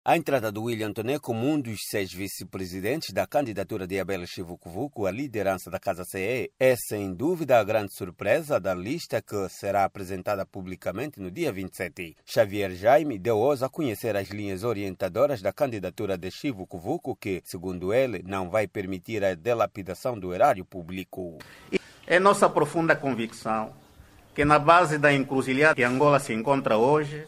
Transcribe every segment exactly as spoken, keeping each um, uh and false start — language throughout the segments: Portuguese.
A entrada do William Toné como um dos seis vice-presidentes da candidatura de Abel Chivukuvuku à liderança da Casa C E é, sem dúvida, a grande surpresa da lista que será apresentada publicamente no dia vinte e sete. Xavier Jaime deu hoje a conhecer as linhas orientadoras da candidatura de Chivukuvuku que, segundo ele, não vai permitir a delapidação do erário público. É nossa profunda convicção que, na base da encruzilhada que Angola se encontra hoje,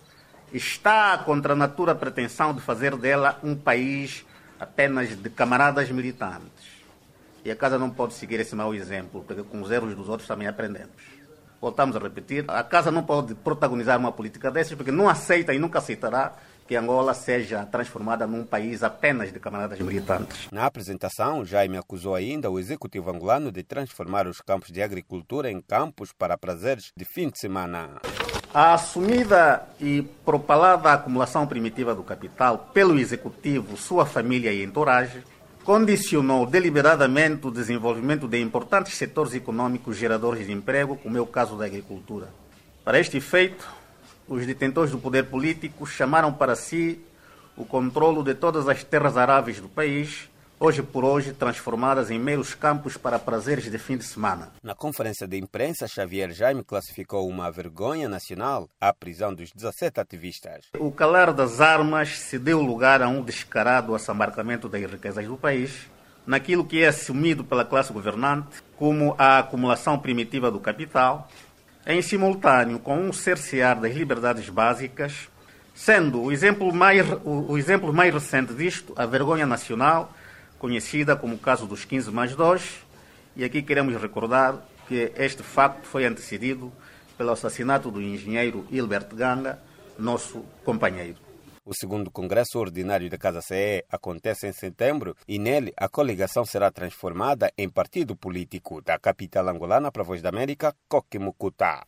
está contra a natura pretensão de fazer dela um país apenas de camaradas militantes. E a Casa não pode seguir esse mau exemplo, porque com os erros dos outros também aprendemos. Voltamos a repetir, a Casa não pode protagonizar uma política dessas, porque não aceita e nunca aceitará que Angola seja transformada num país apenas de camaradas militantes. Na apresentação, Jaime acusou ainda o executivo angolano de transformar os campos de agricultura em campos para prazeres de fim de semana. A assumida e propalada acumulação primitiva do capital pelo executivo, sua família e entourage, condicionou deliberadamente o desenvolvimento de importantes setores econômicos geradores de emprego, como é o caso da agricultura. Para este efeito, os detentores do poder político chamaram para si o controlo de todas as terras aráveis do país, hoje por hoje transformadas em meros campos para prazeres de fim de semana. Na conferência de imprensa, Xavier Jaime classificou uma vergonha nacional a prisão dos dezassete ativistas. O calar das armas se deu lugar a um descarado assambarcamento das riquezas do país, naquilo que é assumido pela classe governante como a acumulação primitiva do capital, em simultâneo com um cercear das liberdades básicas, sendo o exemplo mais, o, o exemplo mais recente disto a vergonha nacional, conhecida como o caso dos quinze mais dois, e aqui queremos recordar que este facto foi antecedido pelo assassinato do engenheiro Hilbert Ganga, nosso companheiro. O segundo Congresso Ordinário da Casa C E acontece em setembro e nele a coligação será transformada em partido político. Da capital angolana para a Voz da América, Coque Mucuta.